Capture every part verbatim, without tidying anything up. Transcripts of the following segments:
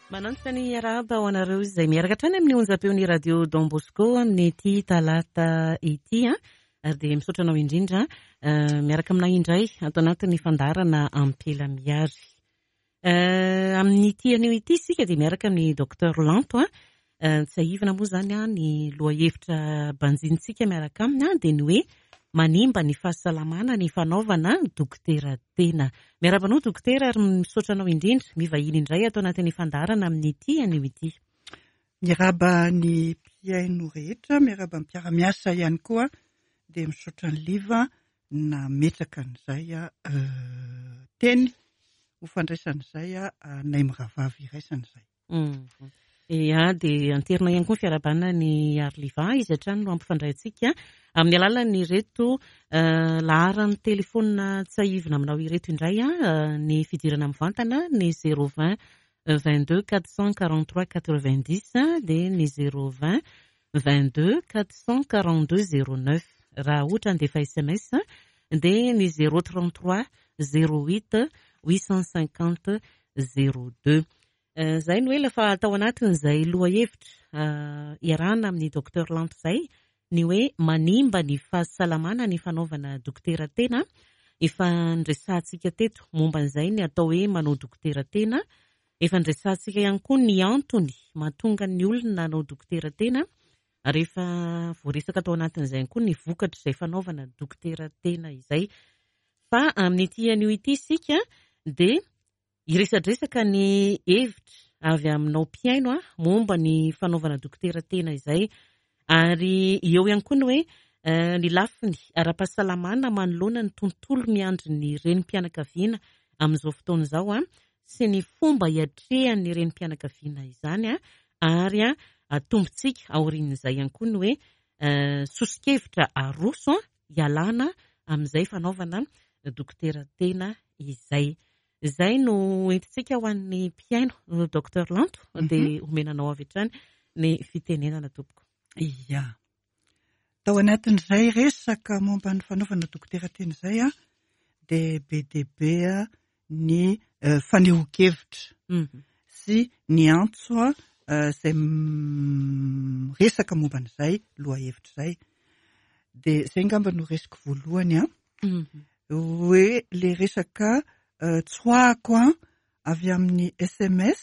Manantsa ny arahaba ho anareo izay miaraka hatrany amin'ny onjam-peon'ny radio Don Bosco amin'ny ity talata ity a ary dia misaotra anao indrindra miaraka aminay indray ato anatin'ny fandarana ampela miary. Amin'ny ity anio ity sika dia miaraka amin'ny docteur Lanto a tsy ahivana moa izany a ny lohahevitra banjintsika miaraka aminy a dia ny hoe manimba ny fahasalamana ny fanaovana dokotera tena. Miarabanao dokotera ary misaotra anao indrindra mivahiny indray ato anatin'ny fandarana amin'ny ity anio ity. Miaraba ny mpiaino rehetra, miaraba ny mpiara-miasa ihany koa dia misaotra ny liva na metraka an'izay a teny ho fandraisan'izay a nay miravavy iraisan'izay. Ia, dia anterina ihany koa fiarabanana ny Arliva izy hatrany no ampifandray antsika amin'ny alalan'ny reto laharan'ny telefona tsy ahivana aminao ireto indray a ny fidirana mivantana ny zéro vingt vingt-deux quatre cent quarante-trois quatre-vingt-dix dia ny zéro vingt vingt-deux quatre cent quarante-deux zéro neuf raha ohatra andefa S M S dia ny zéro trente-trois zéro huit huit cent cinquante zéro deux. Zay no hoe lafa atao anatin'izay lohahevitra iarahana amin'ny docteur Lanto izay ny hoe manimba ny fahasalamana ny fanaovana dokotera tena. Efa ndresantsika teto momba an'izay ny atao hoe manao dokotera tena. Efa ndresantsika ihany koa ny antony mahatonga ny olona nanao dokotera tena ary efa voaresaka atao anatin'izay ihany koa ny vokatra izay fanaovana dokotera tena izay. Fa amin'ny ity anio ity sika dia iresadresaka ny hevitra avy aminao mpiaino a momba ny fanaovana dokotera tena izay ary eo ihany koa ny hoe ny lafiny ara-pahasalamana manoloana ny tontolo miandry ny renim-pianakaviana amin'izao fotoana izao a sy ny fomba hiatrehan'ny renim-pianakaviana izany a ary a atombotsika aorian'izay ihany koa ny hoe sosikevitra aroso hialana amin'izay fanaovana dokotera tena izay. Izay no entintsika ho an'ny mpiaino docteur Lanto dia omenanao avy hatrany ny fitenenana tompoko. Ia. Tao anatin'izay resaka momba ny fanaovana dokotera tena izay a dia be dia be ny fanehoan-kevitra sy ny antso izay resaka momba an'izay lohahevitra izay. Dia izay ngamba no resaka voalohany a hoe le resaka tsoahako a avy amin'ny S M S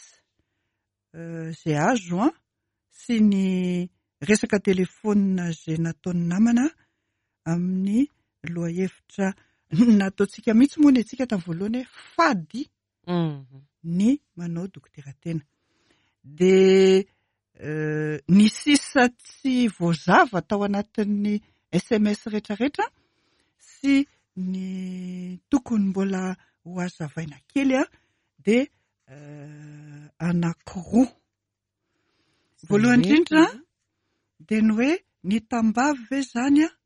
izay azo a sy ny resaka telefona izay nataon'ny namana amin'ny lohahevitra nataontsika mihitsy moa ny antsika tamin'ny voalohany fady ny manao dokotera tena. Dia ny sisa tsy voazava tao anatin'ny S M S rehetrarehetra sy ny tokony mbola ho hazavaina kely a dia anankiroa. Voalohany indrindra dia ny hoe ny tambavy ve izany a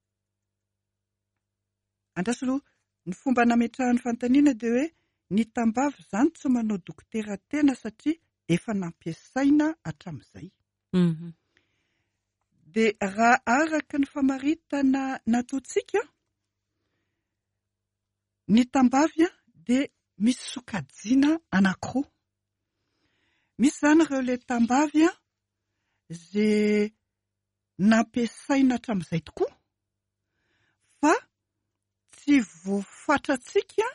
andraso aloha ny fomba nametrahan'ny fanontaniana dia hoe ny tambavy izany tsy manao dokotera tena satria efa nampiasaina hatramin'izay. Dia raha araka ny famaritana nataontsika ny tambavy a dia misy sokajiana anankiroa. Misy izany ireo ilay tambavy a izay nampiasaina hatramin'izay tokoa fa tsy voafantatsika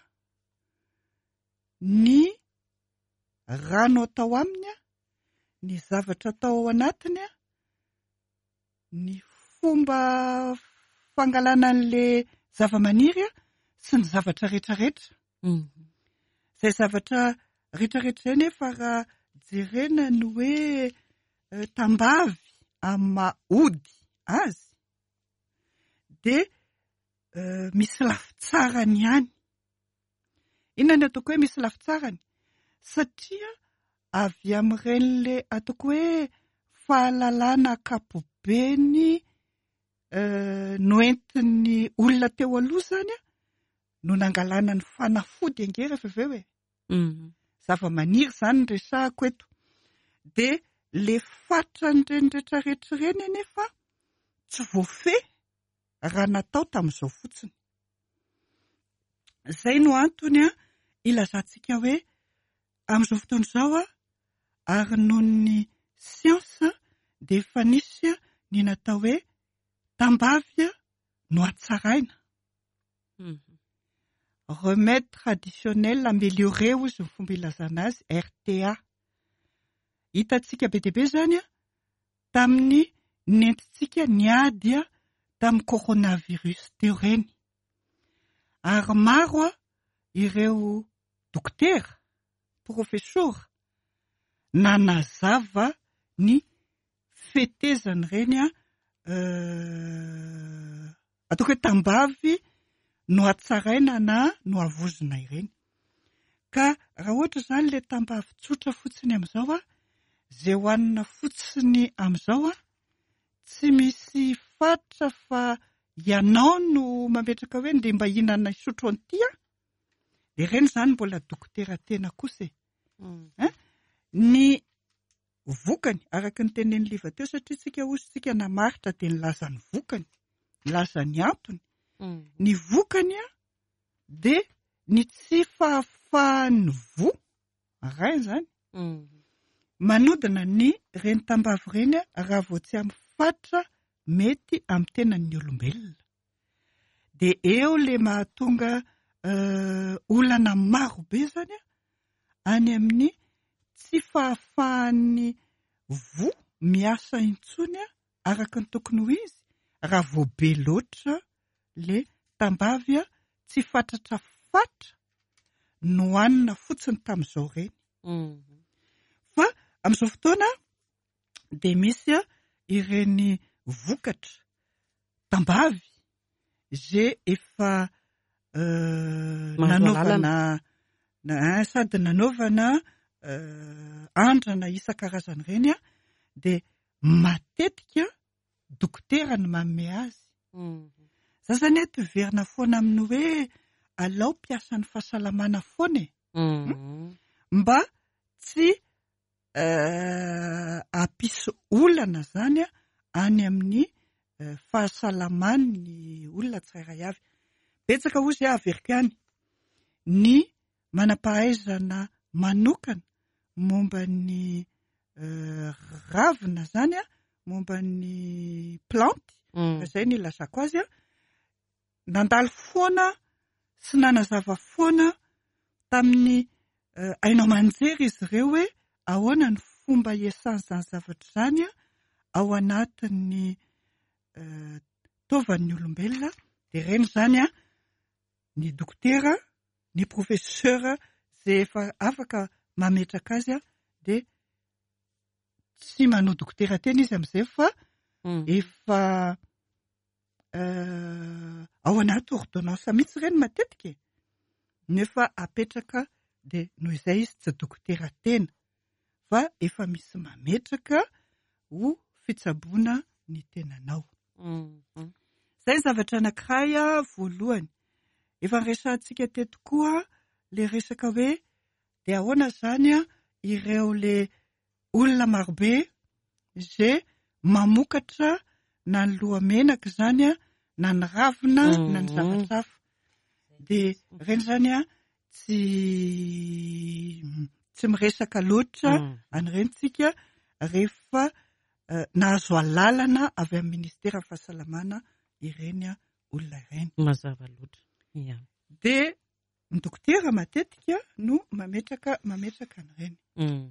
ny rano atao aminy a, ny zavatra atao ao anatiny a, ny fomba fangalana an'ilay zavamaniry a sy ny zavatra rehetrarehetra. Izay zavatra rehetrarehetra izay nefa raha jerena ny hoe tambavy amin'ny maha-ody azy dia misy lafitsarany ihany. Inona ny ataoko hoe misy lafitsarany? Satria avy amin'iren'ilay ataoko hoe fahalalana ankapobeny noentin'ny olona teo aloha izany a no nangalana ny fanafody ange rehefa avy eo e. Zavamaniry izany ny resahako eto. Dia le fatran'ireny rehetrarehetra ireny anefa tsy voafehy raha natao tamin'izao fotsiny. Izay no antony a ilazantsika hoe amin'izao fotoana izao a ary noho ny siansa dia efa nisy ny natao hoe tambavy no atsaraina. Remède traditionnel amélioré ozy ny fomba ilazana azy, R T A. Hitantsika be dia be zany a tamin'ny nentintsika niady a tamin'ny coronavirus teo reny. Ary maro a ireo dokotera, profesora nanazava ny fetezany reny a uh, ataoko hoe tambavy no atsaraina na no avozona ireny. Ka raha ohatra zany le tambavy tsotra fotsiny amin'izao a, zay hoanina fotsiny amin'izao a, tsy misy fatra fa ianao no mametraka hoe nde mba hihinana isotro an'ity a, dia ireny zany mbola dokotera tena kosa e. Mm. Eh? Ny vokany, araka ny tenen'ny liva teo, satria tsika ositsika namaritra dia nilaza ny vokany, nilaza ny antony. Mm. Ny vokany a dia ny tsy fahafahan'ny vo, ray zany. Mm. Manodina ny reny tambavy reny raha vao tsy amin'ny fatra mety amin'ny tenan'ny olombelona. Dia eo le mahatonga uh, olana maro be zany a, any amin'ny tsy fahafahan'ny vo miasa intsony a, araka ny tokony ho izy, raha vao be loatra le tambavy a tsy fatratra fatra no hanina fotsiny tamin'izao reny. Mm. Fa amin'izao fotoana dia misy a ireny vokatra tambavy zay efa uh, nanaovana na, sady nanaovana uh, andrana isan-karazany reny a, dia matetika dokotera no manome azy. Mm. Za zany eto verina foana amin'ny hoe alao mpiasa ny fahasalamana foana e. Mm. Hmm? Mba tsy uh, ampisy olana zany a any amin'ny uh, fahasalaman'ny olona tsirairay avy. Betsaka ozy averiko ihany ny manampahaizana manokana momba ny uh, ravina zany a, momba ny planty. Mm. Izay ny ilazako azy a, nandalo foana sy nanazava foana tamin'ny uh, ainao manjery izy ireo hoe ahoana ny fomba iasany zavatra zany a ao anatin'ny uh, taovan'ny olombelona. Dia ireny zany a ny dokotera, ny profesera zay efa afaka mametraka azy a, dia tsy manao dokotera tena izy amin'izay fa mm. efa uh, ao anaty ordonnance mihitsy ireny matetika, nefa apetraka dia noho izay izy tsy dokotera tena, fa efa misy mametraka ho fitsaboana ny tenanao. Mm-hmm. Zay zavatra anankiray a voalohany. Efa resantsika teto koa le resaka hoe dia ahoana zany a ireo le olona marobe izay mamokatra na ny lohamenaka zany a, na ny ravina, mm-hmm. na ny zavatra hafa. Dia ireny zany a tsy tsy miresaka loatra mm. anirentsika rehefa uh, nahazo alalana avy amin'ny ministera fahasalamana ireny olona ireny. Mazava loatra. Yeah. Dia ny dokotera matetika no mametraka mametraka anireny. Mm.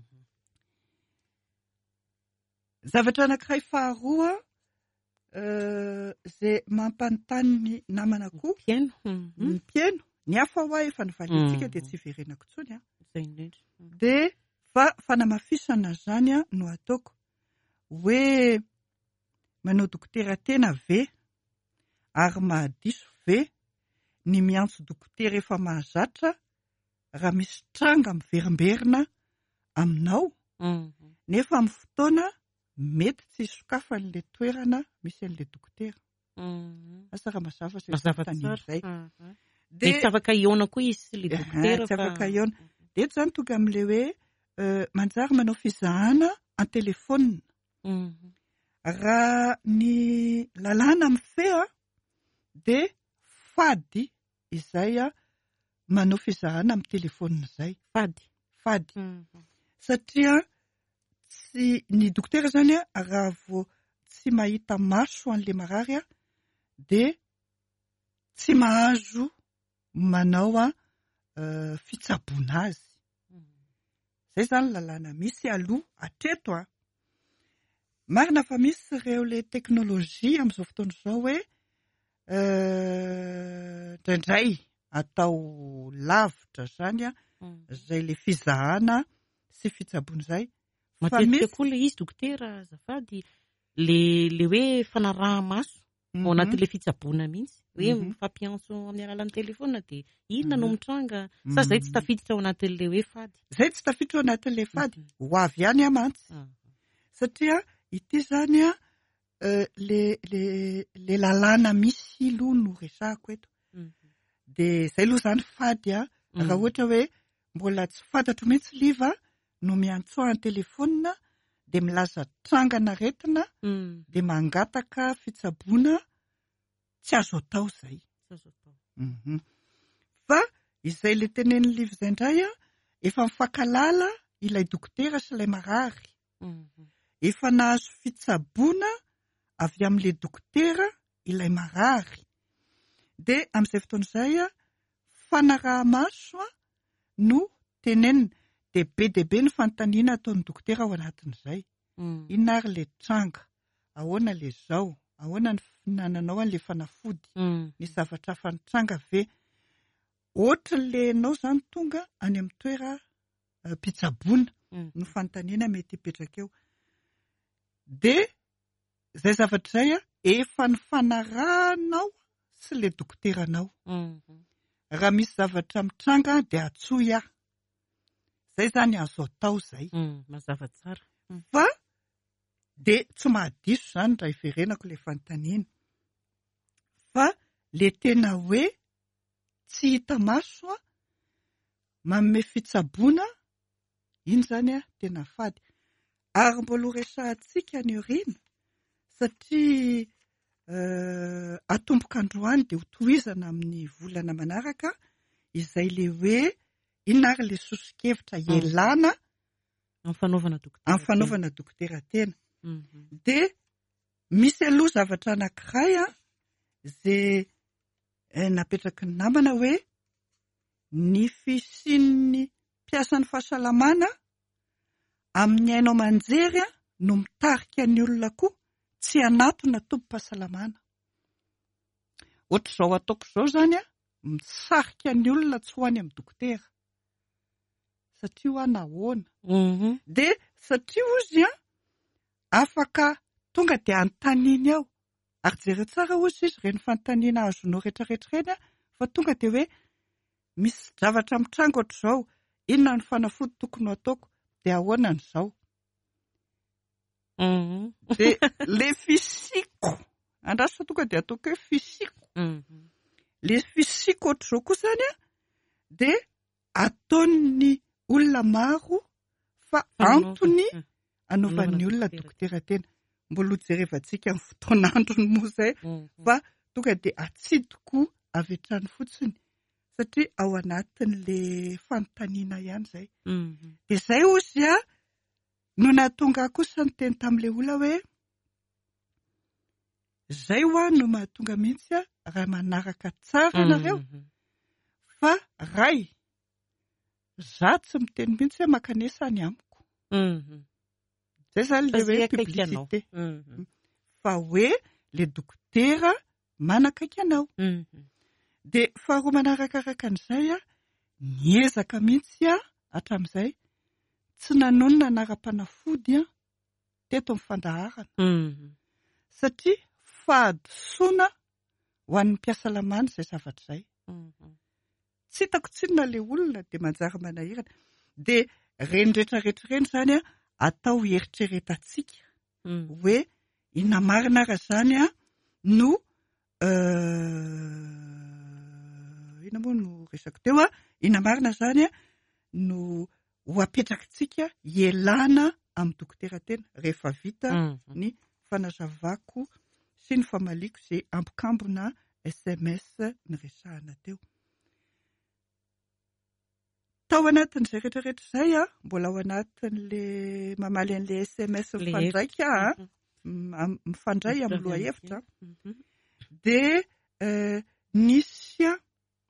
Zavatra anankiray faharoa uh, zay mampanontany ny namana koa. Mpieno. Mm-hmm. Ny mpieno. Ny hafa hoa efa nivalintsika mm. dia tsy verenako tsony a. Mm. Dia fa fanamafisana zany a no ataoko hoe manao dokotera tena ve ary mahadiso ve ny miantso dokotera efa mahazatra raha misy tranga miverimberina aminao. Mm. Nefa amin'ny fotoana mety tsy sokafan'le toerana misy an'le dokotera. Mm. Asa raha mazava sy zay. Dia tsy afaka iona koa izy le dokotera. Tsy afaka iona. Dia eto zany tonga amin'le hoe uh, manjary manao fizahana an-telefona. Mm-hmm. Raha ny lalàna mifeha dia fady izay a manao fizahana amin'ny telefona izay. Fady. Fady. Mm-hmm. Satria Tsy ny dokotera zany a raha vao tsy mahita maso an'le marary a dia tsy mahazo manao a uh, fitsaboana azy. Zay zany lalàna misy aloha hatreto a. Marina fa misy ireo le teknôlôjia amin'izao fotoana izao hoe indraindray atao lavitra zany a zay le fizahana sy fitsaboana zay. Matetika koa le izy dokotera azafady le le hoe fanaraha-maso ao anatin'le fitsaboana mihitsy hoe mifampiantso amin'ny alalan'ny telefaonina dia inona no mitranga sa zay tsy tafiditra ao anatin'le hoe fady. Zay tsy tafiditra ao anatin'le fady ho avy ihany a mantsy satria ity zany a le le le lalàna misy aloha no resahako eto. Dia zay aloha zany fady a raha ohatra hoe mbola tsy fantatro mihitsy liva no miantsoa ny telefaonina dia milaza trangana aretina dia mangataka fitsaboana tsy azo atao zay. Fa izay le tenen'ny liva izay indray a efa mifankalala ilay dokotera sy ilay marary. Efa nahazo fitsaboana avy amin'ilay dokotera ilay marary. Dia amin'izay fotoana izay a fanaraha-maso no tenenina dia be dia be ny fanontaniana ataon'ny dokotera ao anatin'izay. Inona ary ilay tranga, ahoana ilay zao, ahoana ny finananao an'ilay fanafody, ny zavatra fanitranga ve. Ohatran'ilay ianao zany tonga any amin'ny toera mpitsaboana no fanontaniana mety hipetraka eo. Dia zay zavatra zay a efa ny fanarahanao sy le dokoteranao. Raha misy zavatra mitranga dia atsoy aho. Zay zany azo atao zay. Mazava tsara. Fa dia tsy mahadiso zany raha iverenako ilay fanontaniana. Fa le tena hoe tsy hita maso a manome fitsaboana iny zany a tena fady. Ary mbola ho resahantsika ny aoriana satria atomboka androany dia ho tohizana amin'ny volana manaraka izay le hoe inona ary le sosokevitra ialana amin'ny fanaovana dokotera amin'ny fanaovana dokotera tena. Dia misy aloha zavatra anankiray a izay napetraky ny namana hoe ny fisian'ny mpiasan'ny fahasalamana amin'ny ainao manjery no mitarika ny olona koa tsy hanatona tombom-pahasalamana. Ohatr'izao ataoko izao zany a misarika ny olona tsy ho any amin'ny dokotera satria ho nahoana. Dia satria ozy a afaka tonga dia anontaniany ao ary jereo tsara ozy izy ireny fanontaniana azonao rehetrarehetra ireny a fa tonga dia hoe misy zavatra mitranga ohatr'izao, inona ny fanafody tokony ataoko dia ahoana n'izao. Dia le fisiko andraso tonga dia ataoko hoe fisiko. Le fisiko ohatr'izao koa zany a dia ataon'ny olona maro fa antony anaovan'ny olona dokotera tena. Mbola hojerevantsika ny fotoan'androny moa izay fa tonga dia atsidiko avy hatrany fotsiny satria ao anatin'ilay fanontaniana ihany izay. Dia izay ozy a no nahatonga kosa ny teny tamin'ilay olona hoe izay ho a no mahatonga mihitsy a raha manaraka tsara ianareo fa ray za tsy miteny mihitsy hoe makanesa ny amiko. Zay zany le hoe publicité. Fa hoe le dokotera manakaiky anao. Dia faharoa manarakaraka an'izay a niezaka mihitsy a hatramin'izay tsy nanonona anara-panafody a teto amin'ny fandaharana. Satria fahadosoana ho an'ny mpiasalamana izay zavatra izay. Tsy hitako tsinona ilay olona dia manjary manahirana. Dia reny rehetrarehetra ireny zany a atao eritreretantsika hoe inona marina raha zany a no inona moa no resako teo a inona marina zany a no ho apetrakitsika ialana amin'ny dokotera tena rehefa vita ny fanazavako sy ny famaliko izay ambokambona S M S ny resahana teo. tao anatin'izay rehetrarehetra izay a mbola ao anatin'le mamaly an'le S M S mifandraika a mifandray amin'ny loha hevitra dia nisy a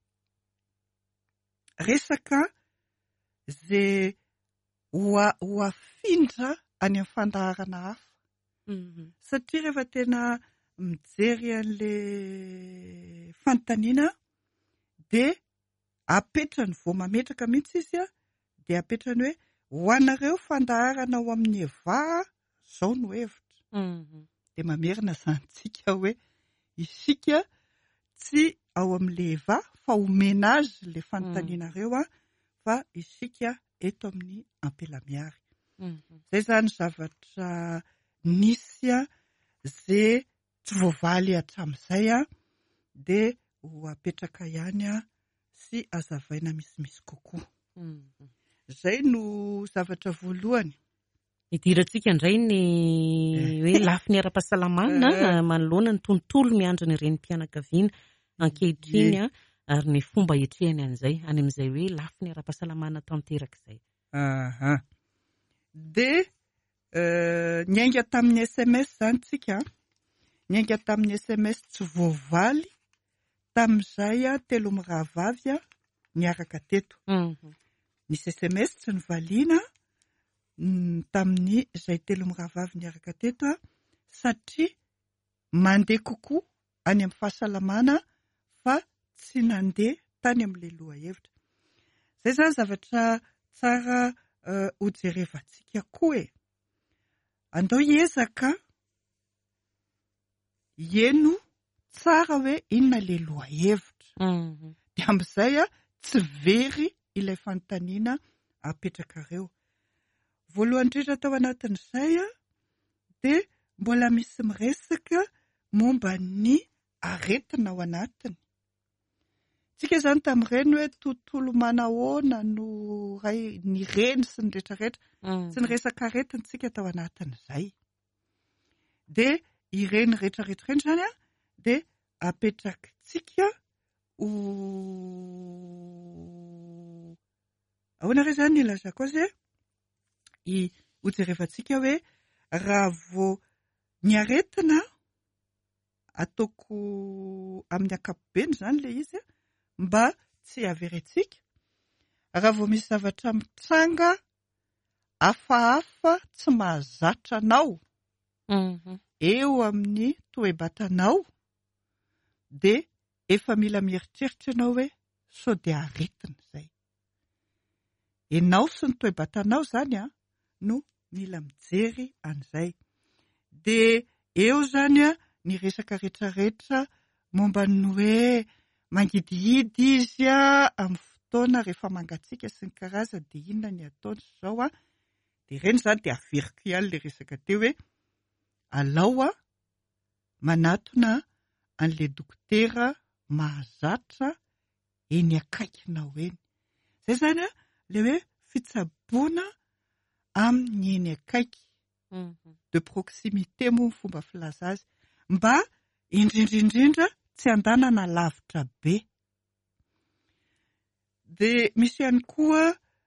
resaka izay ho afindra any amin'ny fandaharana hafa satria rehefa tena mijery an'le fanontaniana dia apetrany vao mametraka mihitsy izy a dia apetrany hoe ho anareo fandaharana ao amin'ny eva izao no hevitra dia mamerina izantsika hoe isika tsy ao amin'le eva fa omena azy le fanontanianareo a fa isika eto amin'ny ampela-miary izay zany zavatra nisy a izay tsy voavaly hatramin'izay a dia ho apetraka ihany a sy azavaina misimisy kokoa. Izay no zavatra voalohany. Idirantsika indray ny hoe lafiny ara-pahasalamana manoloana ny tontolo miandry ny ireny mpianakaviana ankehitriny a ary ny fomba hiatrehany an'izay any amin'izay hoe lafiny ara-pahasalamana tanteraka izay. Aha. Dia niainga tamin'ny S M S zany tsika, niainga tamin'ny S M S tsy voavaly tamin'izay a telo mirahavavy a niaraka teto. Nisy S M S tsy nivaliana tamin'ny izay telo mirahavavy niaraka teto a satria mandeha kokoa any amin'ny fahasalamana fa tsy nandeha tany amin'ilay loha hevitra. Izay zany zavatra tsara ho jerevantsika koa e. Andao hiezaka hieno tsara hoe inona ilay loha hevitra. Dia amin'izay a tsy very ilay fanontaniana apetrakareo. Voalohany indrindra tao anatin'izay a dia mbola misy miresaka momba ny aretina ao anatiny. Tsika izany tamin'ireny hoe tontolo manahoana no ny reny sy ny rehetrarehetra sy ny resaka aretina tsika tao anatin'izay. Dia ireny rehetrarehetra ireny izany a dia apetrakintsika ho ahoana re izany ilazako azy e ho jerevantsika hoe raha vao ny aretina ataoko amin'ny ankapobeny izany ilay izy mba tsy haverentsika. Raha vao misy zavatra mitranga hafahafa tsy mahazatra anao eo amin'ny toe-batanao dia efa mila mieritreritra ianao hoe sao dia aretina izay. Ianao sy ny toe-batanao izany a no mila mijery an'izay. Dia eo izany a ny resaka rehetrarehetra momba ny hoe mangidihidy izy a amin'ny fotoana rehefa mangatsiaka sy ny karazany dia inona ny ataony izao a dia ireny izany dia averiko ihany ilay resaka teo hoe alao a manatona an'ilay dokotera mahazatra eny akaikinao eny. Izay zany a ilay hoe fitsaboana amin'ny eny akaiky de proximité moa ny fomba filaza azy mba indrindraindrindra tsy andanana lavitra be. Dia misy ihany koa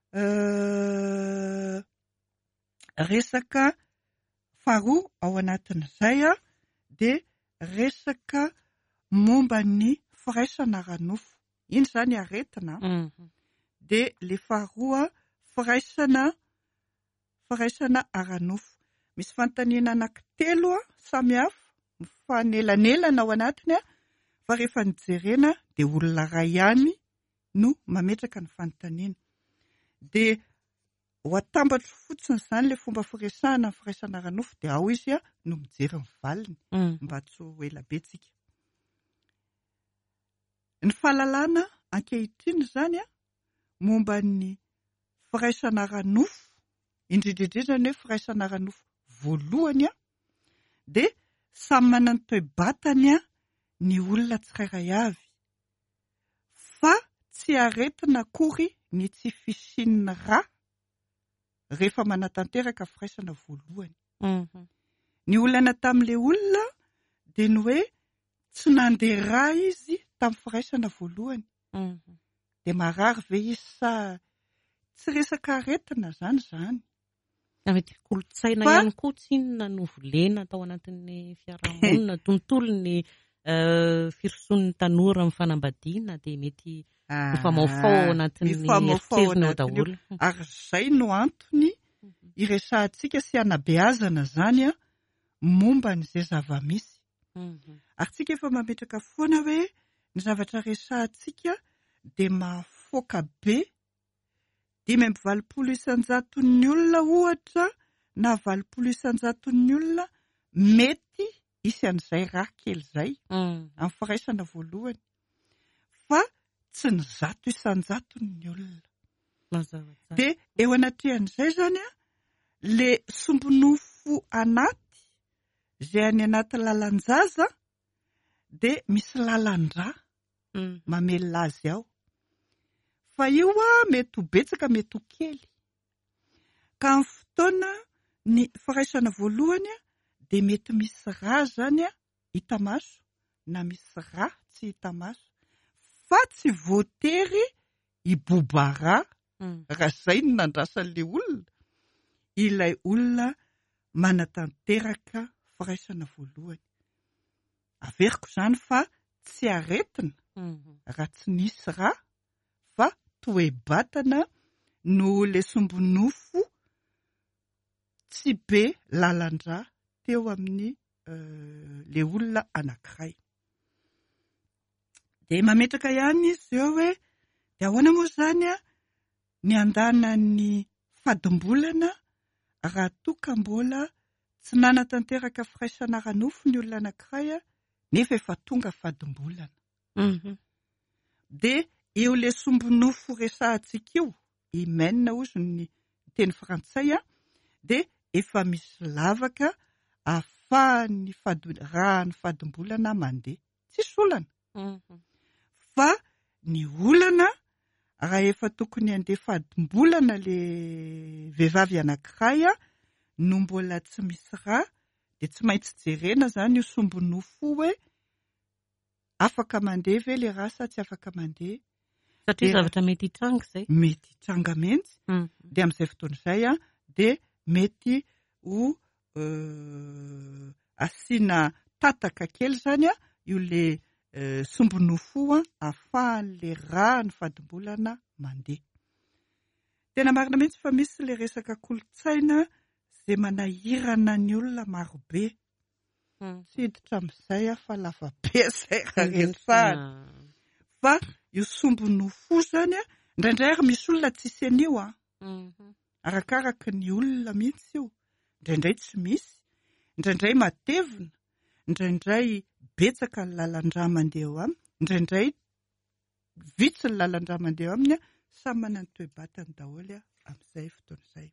resaka faharoa ao anatin'izay a dia resaka momba ny firaisana ara-nofo. Iny izany aretina dia le faharoa firaisana firaisana ara-nofo. Misy fanontaniana anankitelo a samy hafa mifanelanelana ao anatiny a fa rehefa nijerena dia olona iray ihany no mametraka ny fanontaniana. Dia ho atambatro fotsiny izany ilay fomba firesahana ny firaisana ara-nofo dia ao izy a no mijery ny valiny mba tsy ho ela betsika. Ny fahalalana ankehitriny izany a momba ny firaisana ara-nofo indrindraindrindra ny hoe firaisana ara-nofo voalohany a dia samy manana ny toe-batany a ny olona tsirairay avy fa tsy aretina akory ny tsy fisian'ny ra rehefa manatanteraka firaisana voalohany. Ny olana tamin'ilay olona dia ny hoe tsy nandeha ra izy tamin'ny firaisana voalohany. Dia marary ve izy sa tsy resaka aretina zany zany. Mety kolotsaina ihany koa tsinona no volena tao anatin'ny fiarahamonina, tontolo ny firosoan'ny tanora amin'ny fanambadiana dia mety mifamaofao anatin'ny eritserina ao daholo. Ary izay no antony iresahantsika sy hanabeazana zany a momba n'izay zava-misy. Ary tsika efa mametraka foana hoe ny zavatra resahantsika dia mahafoaka be, dimy amby valopolo isan-jaton'ny olona ohatra na valopolo isan-jaton'ny olona mety isy an'izay raha kely izay amin'ny firaisana voalohany, fa tsy ny zato isan-jaton'ny olona. Dia eo anatrehan'izay zany a, le sombinofo anaty izay any anaty lalan-jaza dia misy lalan-drà mamelona azy ao. Fa io a mety ho betsaka mety ho kely. Ka amin'ny fotoana ny firaisana voalohany a dia mety misy rà zany a hita maso na misy rà tsy hita maso. Fa tsy voatery hiboba rà raha izay no nandrasan'ilay olona. Ilay olona manatanteraka firaisana voalohany. Averiko zany fa tsy aretina raha tsy nisy rà, fa toe-batana no le sombinofo tsy be lalan-drà teo amin'ny le olona anankiray. Dia mametraka ihany izy eo hoe dia ahoana moa zany a ny andanan'ny fadimbolana raha toa ka mbola tsy nanatanteraka firaisana ara-nofo ny olona anankiray a nefa efa tonga fadimbolana. Dia eo le sombinofo resahantsika io, hymen ozy ny teny frantsay a, dia efa misy lavaka ahafahan'ny rahan'ny fadimbolana mandeha. Tsisy olana. Fa ny olana raha efa tokony handeha fadimbolana le vehivavy anankiray a, no mbola tsy misy rà, dia tsy maintsy jerena zany io sombinofo hoe afaka mandeha ve le rà sa tsy afaka mandeha. Satria zavatra mety hitranga izay. Mety hitranga mihitsy. Dia amin'izay fotoana izay a, dia mety ho asiana tataka kely zany a io le sombinofo ahafahan'le rà ny fadimbolana mandeha. Tena marina mihitsy fa misy le resaka kolotsaina izay manahirana ny olona marobe. Tsy hiditra amin'izay a fa lava be izay raha resahana. Fa io sombinofo zany a, indraindray ary misy olona tsisy an'io a. Arakaraka ny olona mihitsy io. Indraindray tsy misy, indraindray matevina, indraindray betsaka ny lalan-drà mandeha eo aminy, indraindray vitsy ny lalan-drà mandeha eo aminy a, samy manana ny toe-batany daholo amin'izay fotoana izay.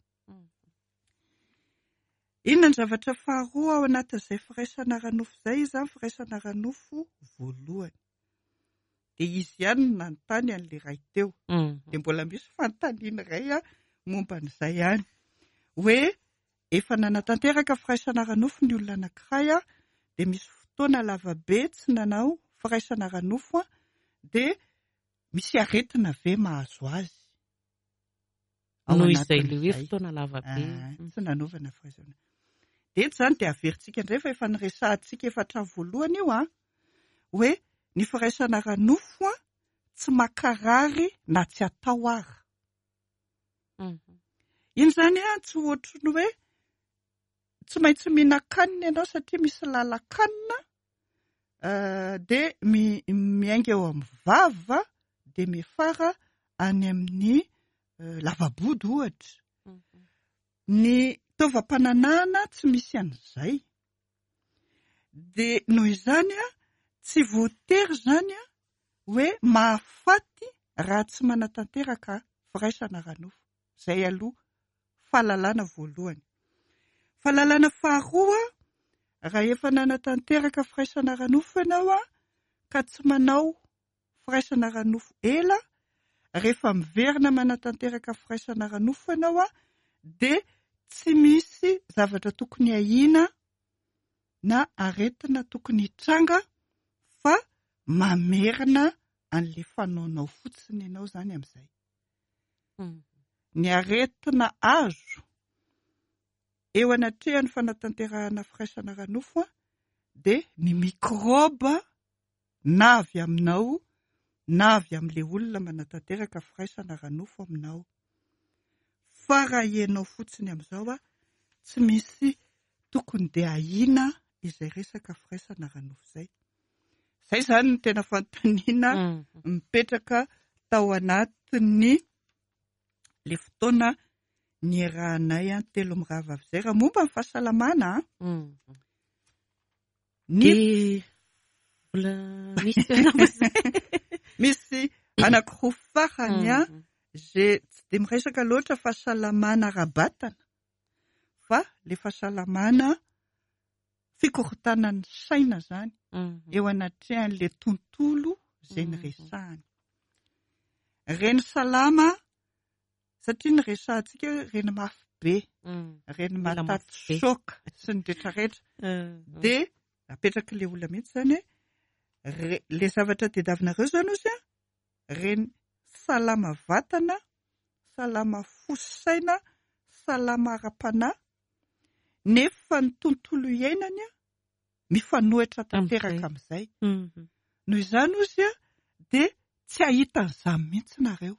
Inona ny zavatra faharoa ao anatin'izay firaisana ara-nofo izay izany, firaisana ara-nofo voalohany. Dia izy ihany no nanontany an'ilay iray teo. Dia mbola misy fanontaniana iray a momba an'izay ihany. Hoe efa nanatanteraka firaisana ara-nofo ny olona anankiray a, dia misy fotoana lava be tsy nanao firaisana ara-nofo a, dia misy aretina ve mahazo azy. Noho izay le hoe fotoana lava be. Tsy nanaovana firaisana. Dia eto zany dia averintsika indray fa efa niresahantsika efa hatramin'ny voalohany io a, hoe ny firaisana ara-nofo a tsy makarary na tsy atao ary. Iny zany a tsy ohatry ny hoe tsy maintsy mihinan-kanina ianao satria misy lalan-kanina, dia miainga eo amin'ny vava, dia miafara any amin'ny lavabody ohatra. Ny taovam-pananahana tsy misy an'izay. Dia noho izany a, tsy voatery zany a hoe mahafaty raha tsy manatanteraka firaisana ara-nofo. Izay aloha fahalalana voalohany. Fahalalana faharoa, raha efa nanatanteraka firaisana ara-nofo ianao a, ka tsy manao firaisana ara-nofo ela, rehefa miverina manatanteraka firaisana ara-nofo ianao a, dia tsy misy zavatra tokony ahiana na aretina tokony hitranga, fa mamerina an'ilay fanaonao fotsiny ianao zany amin'izay. ny aretina azo eo anatrehan'ny fanatanterahana firaisana ranofo dia ny mikrôba na avy aminao na avy amin'ilay olona manatanteraka firaisana ranofo aminao. Fa raha ianao fotsiny amin'izao a tsy misy tokony dia ahina izay resaka firaisana ranofo izay. Izay izany no tena fanontaniana mipetraka tao anatin'ny le fotoana niarahanay telo mirava avy izay raha momba ny fahasalamana. Ny misy anankiroa farany a izay tsy dia miresaka loatra fahasalamana ara-batana fa le fahasalamana fikorontanan'ny saina izany eo anatrehan'ilay tontolo izay niresahany. Reny salama satria ny resahantsika reny mafy be, reny mataty soka sy ny rehetrarehetra dia apetraka ilay olona mihitsy izany hoe ilay zavatra tediavinareo izany ozy a reny salama vatana, salama fo sy saina, salama ara-panahy nefa ny tontolo iainany a mifanohitra tanteraka amin'izay. Noho izany ozy a dia tsy ahita an'izany mihitsy nareo.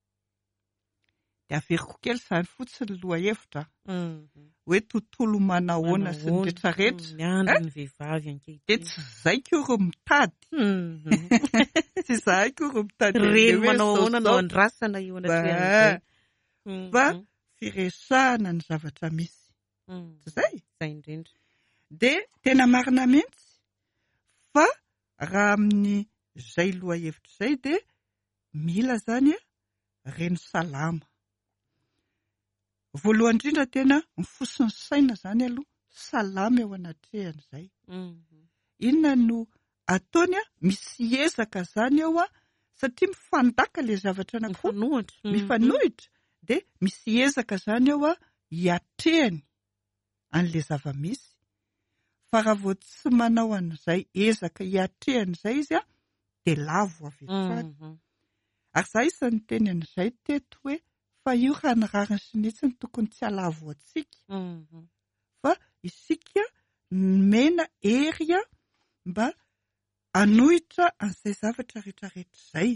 Dia averiko kely izany fotsiny loha hevitra hoe tontolo manahoana sy ny rehetrarehetra dia tsy izay koa ro mitady tsy izay koa ro mitady reny manao ahoana no andrasana io anatrehan'izay fa firesahana ny zavatra misy tsy izay izay indrindra. Dia tena marina mihitsy fa raha amin'ny izay loha hevitra izay dia mila izany a reny salama. Voalohany indrindra tena ny fosiny saina izany aloha salama eo anatrehan'izay. Inona no ataony a misy ezaka izany ao a satria mifandaka ilay zavatra anankiroa mifanohitra dia misy ezaka izany ao a hiatrehany an'ilay zava-misy. Fa raha vao tsy manao an'izay ezaka hiatrehany izay izy a dia lavo avy hatrany. Ary izaho isan'ny teny an'izay teto hoe fa io raha ny rariny sinitsy ny tokony tsy halavo antsika fa isika mena hery a mba hanohitra an'izay zavatra rehetrarehetra izay.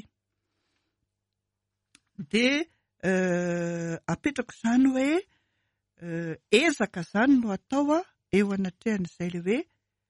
Dia apetrako izany hoe ezaka izany no atao a eo anatrehan'izay le hoe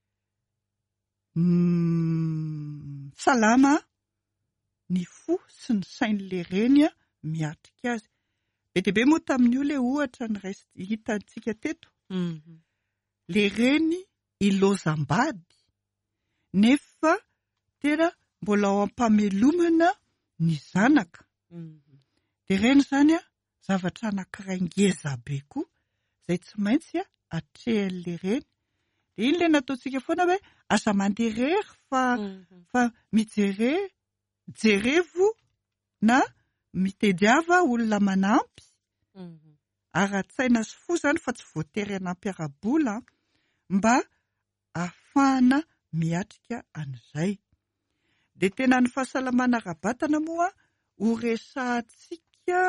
salama ny fo sy ny sain'ilay reny a miatrika azy. Be dia be moa tamin'io ilay ohatra ny hitantsika teto. Le reny ilozam-bady nefa tena mbola ao ampamelomana ny zanaka. Dia reny izany a zavatra anankiray ngeza be koa izay tsy maintsy a atrehan'ilay reny. Dia iny ilay nataontsika foana hoe aza manderery fa fa mijere jerevo na mitediava olona manampy ara-tsaina sy fo izany fa tsy voatery hanampy ara-bola mba ahafahana miatrika an'izay. Dia tena ny fahasalamana ara-batana moa ho resahantsika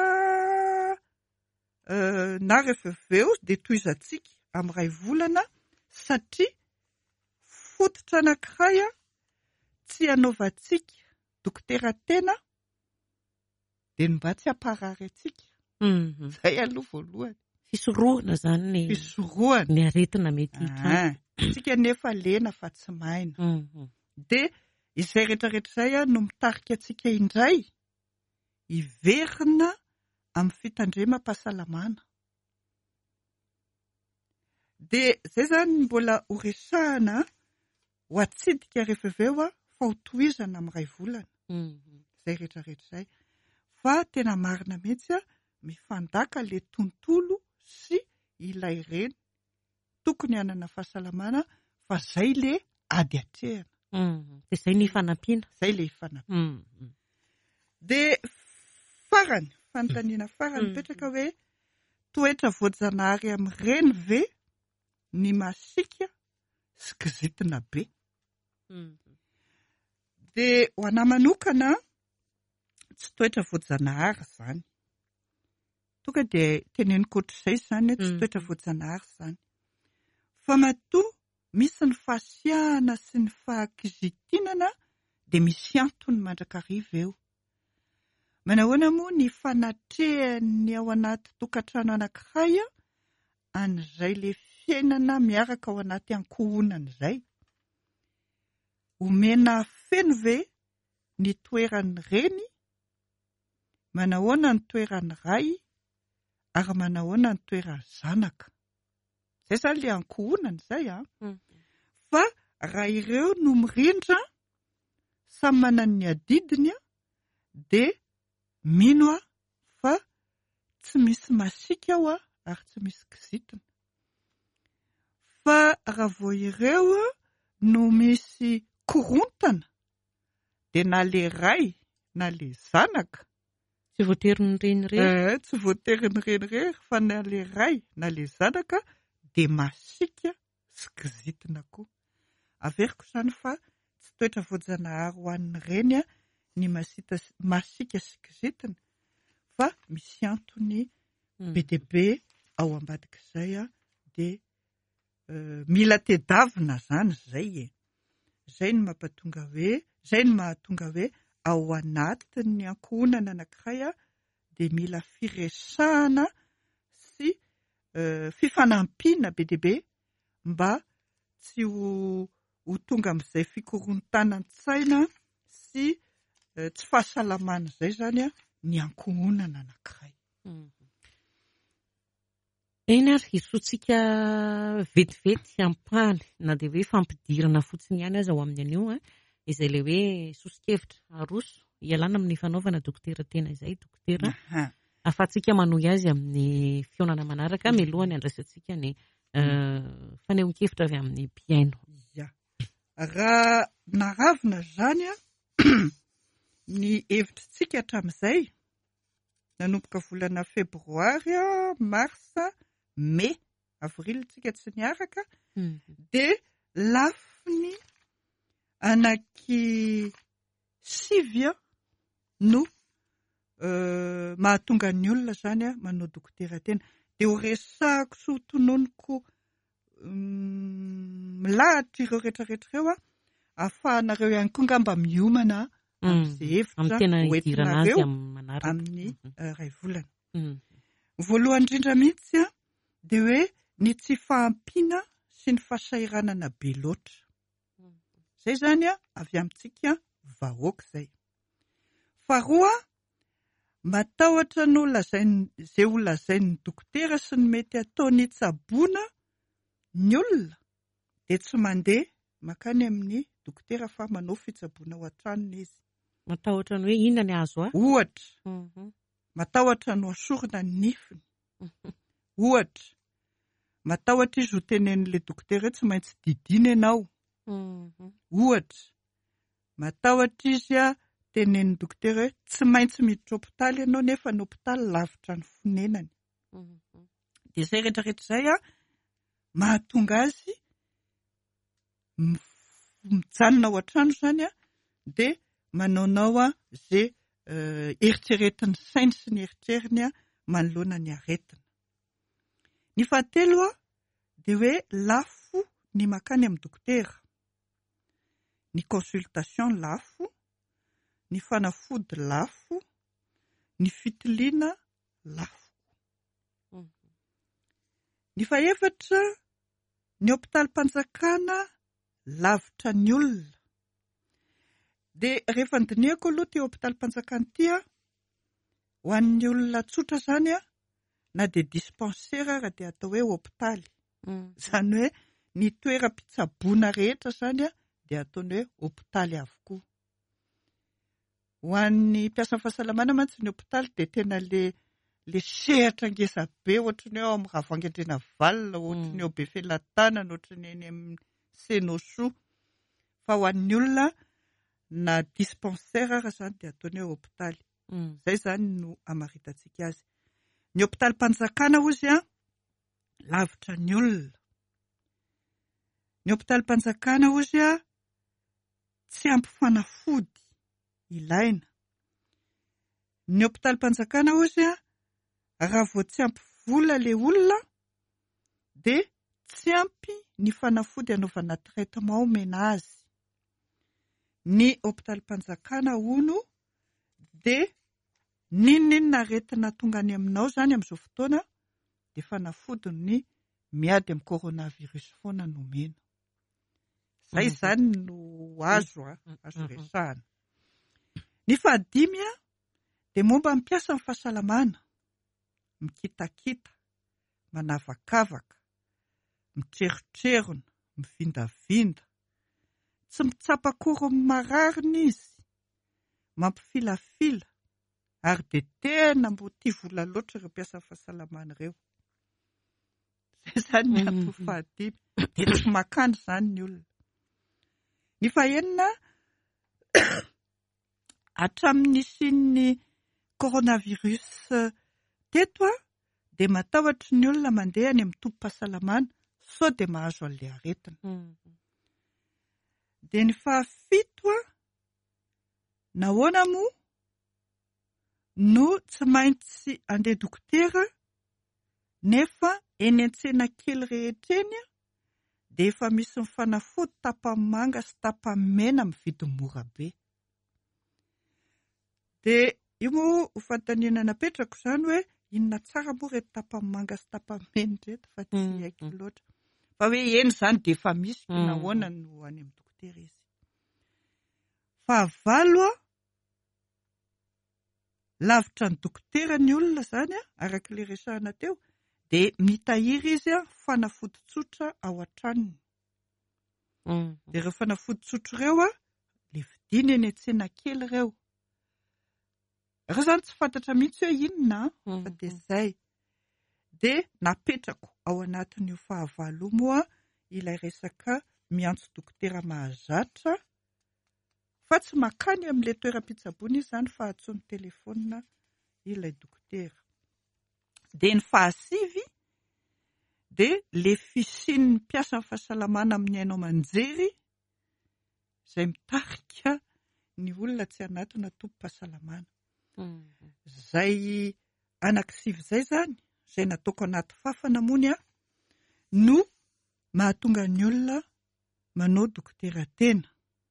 na rehefa avy eo dia tohizantsika amin'ny iray volana satria fototra anankiray a tsy hanaovantsika dokotera tena dia mba tsy hamparary antsika. Izay aloha voalohany. Fisorohana izany ny fisorohana ny aretina mety hitranga. Tsika nefa lena fa tsy maina. Dia izay rehetrarehetra izay a no mitarika antsika indray hiverina amin'ny fitandremam-pahasalamana. Dia izay izany mbola ho resahana ho atsidika rehefa avy eo a fa ho tohizana amin'ny iray volana. Izay rehetrarehetra izay. Fa tena marina mihitsy a mifandaka ilay tontolo sy ilay reny tokony hanana fahasalamana fa izay ilay ady hatrehana. Dia izay ny fanampiana. Izay ilay fanampiana. Dia farany fanontaniana farany mipetraka hoe toetra voajanahary amin'ny reny ve ny masika sy kizitina be. Dia ho anahy manokana tsy toetra voajanahary izany. Fa toetra voajanahary satria ny masika a dia toetra voajanahary. Dia ny kizitina be dia toetra voajanahary. Dia ho anahy manokana tsy toetra voajanahary izany. Fa toetra voajanahary tonga dia teneniko ohatr'izay izany tsy toetra voajanahary izany. Fa matoa misy ny fahasiahana sy ny fahakizitinana dia misy antony mandrakariva eo. Manahoana moa ny fanatrehany ao anaty tokantrano anankiray an'izay ilay fiainana miaraka ao anaty ankohonana izay. Omena feno ve ny toerany reny, manahoana ny toerany ray, ary manahoana ny toerany zanaka. Izay izany ilay ankohonana izay a. Fa raha ireo no mirindra samy manana ny adidiny dia mino a fa tsy misy masiaka ao a ary tsy misy kizitina. Fa raha vao ireo no misy korontana dia na le ray na le zanaka tsy voatery ny renireny. Tsy voatery ny renireny fa na le ray na le zanaka dia masiaka sy kizitina koa. Averiko izany fa tsy toetra voajanahary ho an'ny reny ny masiaka sy kizitina, fa misy antony be dia be ao ambadik'izay dia mila tedavina izany izay e. Izay no mampatonga hoe, izay no mahatonga hoe ao anatin'ny ankohonana anankiray dia mila firesahana sy fifanampiana be dia be mba tsy ho ho tonga amin'izay fikorontanan-tsaina sy tsy fahasalamana izay izany ny ankohonana anankiray. Eny ary hisotsika vetivety ampahany na dia hoe fampidirana fotsiny ihany aza ao amin'ny anio izay ilay hoe sosikevitra aroso ialana amin'ny fanaovana dokotera tena izay dokotera. Afatsika manohy azy amin'ny fionana manaraka milohany andraisantsika ny fanehoan-kevitra avy amin'ny mpiaino. Raha naravina izany ny hevitrintsika hatramin'izay nanomboka volana febroary, marsa, mai, avrilintsika tsy niaraka dia lafiny anaky sivy no mahatonga ny olona izany manao dokotera tena. Dia ho resahako sy ho tononoko milahatra ireo rehetrarehetra ireo ahafahanareo ihany koa ngamba miomana amin'izay hevitra hoentinareo amin'ny iray volana. Voalohany indrindra mihitsy dia hoe ny tsy fahampiana sy ny fasairanana be loatra. Izay izany avy amintsika vahoaka izay. Faharoa, matahotra no izay ho lazain'ny dokotera sy ny mety ataony hitsaboana ny olona dia tsy mandeha makany amin'ny dokotera fa manao fitsaboana ao an-tranony izy. Matahotra ny hoe inona ny azo ah? Ohatra, matahotra no asorina ny nifiny. Ohatra, matahotra izy ho tenen'ilay dokotera tsy maintsy didina ianao. Ohatra, matahotra izy tenen'ny dokotera tsy maintsy miditra hopitaly ianao nefa ny hopitaly lavitra ny fonenany. Dia izay rehetrarehetra izay mahatonga azy mijanona ao an-trano izany dia manaonao izay eritreretin'ny sainy sy ny eritreritany manoloana ny aretina. Ny fahatelo dia hoe lafo ny makany amin'ny dokotera. Ny consultation lafo, ny fanafody lafo, ny fitiliana lafo. Ny fahaefatra, ny hopitalim-panjakana lavitra ny olona. Dia rehefa nodinihako aloha ty hopitalim-panjakana ty ho an'ny olona tsotra izany na dia dispensaire raha dia atao hoe hopitaly. Izany hoe ny toeram-pitsaboana rehetra izany dia ataony hoe hopitaly avokoa. Ho an'ny mpiasa fahasalamana mantsy ny hopitaly dia tena le sehatra ngeza be ohatrany eo amin'ny Ravaingandrena Valina, ohatrany eo Befelantanana, ohatrany eny amin'ny Senosho. Fa ho an'ny olona na dispensaire raha izany dia ataony hoe hopitaly. Izay izany no amaritantsika azy. Ny hopitalim-panjakana ozy lavitra ny olona. Ny hopitalim-panjakana ozy tsy ampy fanafody ilaina. Ny hopitalim-panjakana ozy raha vao tsy ampy vola le olona dia tsy ampy ny fanafody anaovana traitement omena azy. Ny hôpitalim-panjakana hono dia ninninona aretina tonga any aminao zany amin'izao fotoana dia fanafodiny ny miady amin'ny coronavirus foana no omena. Zay zany no azo azo resahana. Ny fahadimy a dia momba mampiasa amin'ny fahasalamana, mikitakita, manavakavaka, mitrerotrerona, mivindavinda, tsy mitsapa-koro amin'ny mararina izy, mampifilafila, ary dia tena mbo tia vola loatra ireo mpiasa amin'ny fahasalamana ireo. Zay zany ny antony fahadimy, dia tsy makany zany ny olona. Ny fahaenina, hatramin'ny sin'ny coronavirus teto a, dia matahotra ny olona mandeha any amin'ny tompom-pahasalamana sao dia mahazo an'ilay aretina. Dia ny fahafito a, nahoana moa no tsy maintsy andeha dokotera nefa eny an-tsena kely rehetra eny a, dia efa misy ny fanafody tapany manga sy tapany mena amin'ny vidiny mora be. Dia io moa ho fanontaniana napetrako izany hoe inona tsara moa reto tapany manga sy tapany mena reto fa tsy haiko loatra. Fa hoe eny izany dia efa misy nahoana no any amin'ny dokotera izy. Fahavalo a, lavitra ny dokotera ny olona izany a, araka ilay resahana teo, dia mitahiry izy a fanafody tsotra ao an-tranony. Dia ireo fanafody tsotra ireo a, ilay vidiana eny an-tsena kely ireo. Ireo izany tsy fantatra mihitsy hoe inona fa dia izay. Dia napetrako ao anatin'io fahavalo moa ilay resaka miantso dokotera mahazatra, fa tsy makany amin'ilay toeram-pitsaboana izy izany fa atsoiny telefona ilay dokotera. Dia ny fahasivy, dia le fisian'ny mpiasa amin'ny fahasalamana amin'ny haino aman-jery izay mitarika ny olona tsy hanatona tompom-pahasalamana. Zay anankisivy izay zany, izay nataoko anaty fafana mony a, no mahatonga ny olona manao dokotera tena.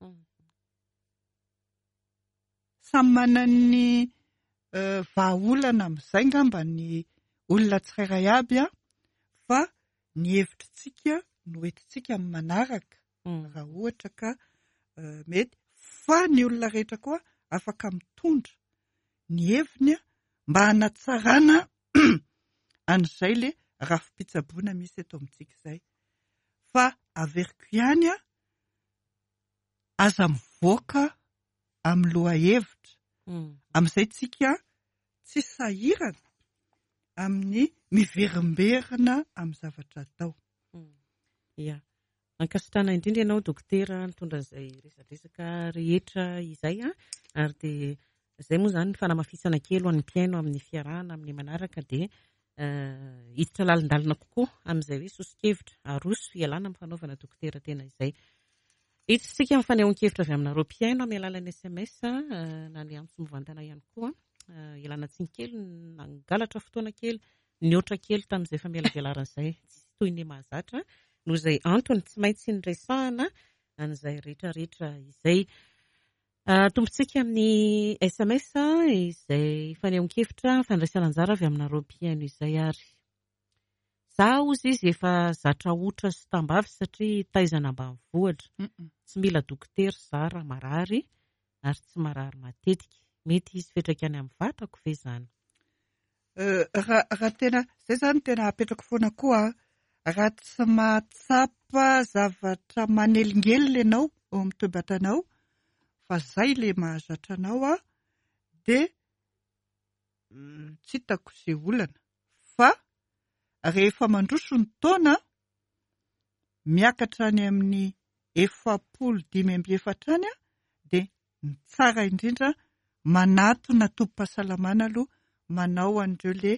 Samy manana vahaolana amin'izay ngamba ny olona tsirairay aby a, fa ny hevitrintsika no entintsika amin'ny manaraka raha ohatra ka mety, fa ny olona rehetra koa afaka mitondra ny heviny mba hanatsarana an'izay le rafi-pitsaboana misy eto amintsika izay. Fa averiko ihany a, aza mivoaka amin'ny loha-hevitra, amin'izay tsika tsy sahirana amin'ny miverimberina amin'ny zavatra atao. Ia, ankasitrana indrindra ianao dokotera nitondra izay resadresaka rehetra izay a, ary dia izay moa izany ny fanamafisana kely ho an'ny mpiaino amin'ny fiarahana amin'ny manaraka dia hiditra lalindalina kokoa amin'izay hoe sosikevitra aroso ialana amin'ny fanaovana dokotera tena izay. Hiditsika amin'ny fanehoan-kevitra avy aminareo mpiaino amin'ny alalan'ny S M S na ny antso mivantana ihany koa, ialana tsinokely, nangalatra fotoana kely, niotra kely tamin'izay famelavelarana izay, tsy toy ny mahazatra noho izay antony tsy maintsy nyresahana an'izay rehetrarehetra izay. Tombontsika amin'ny S M S izay fanehoan-kevitra fandraisana anjara avy aminareo mpiaino izay ary. Za ozy izy efa zatra otra sy tambavy satria taizana ambanivohitra. Tsy mila dokotera za raha marary ary tsy marary matetika. Mety izy fetraka any amin'ny vatako ve izany? Raha tena izay izany tena apetrako foana koa, raha tsy mahatsapa zavatra manelingely ianao ao amin'ny toe-batranao, fa izay ilay mahazatra anao a, dia tsy hitako izay olana. Fa rehefa mandroso ny taona, miakatra any amin'ny efapolo dimy amby efatra any a, dia ny tsara indrindra manatona tompom-pahasalamana aloha, manao an'ireo le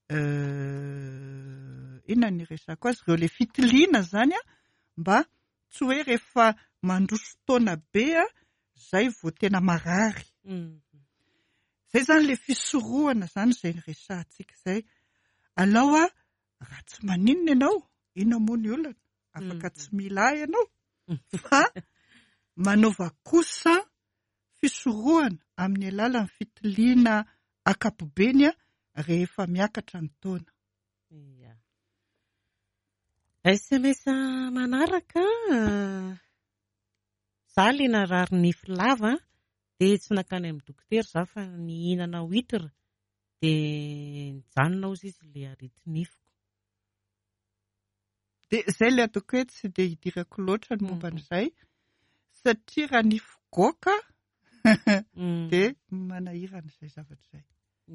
inona ny resako azy, ireo le fitiliana izany a, mba tsy hoe rehefa mandroso taona be a, izay vao tena marary. Izay izany le fisorohana izany izay ny resahantsika izay. alao a raha tsy maninona ianao ino moa ny olona afaka tsy mila ianao fa manaova kosa fisorohana amin'ny alalan'ny fitiliana ankapobeny rehefa miakatra ny taona. S M S manaraka za le narary nify lava dia tsy nakany amin'ny dokotera za fa nihinana huitre dia nijanona ozy izy le arety nifiko. Dia izay le ataoko hoe tsy dia hidirako loatra ny momba an'izay satria raha nify goaka dia manahirana izay zavatra izay.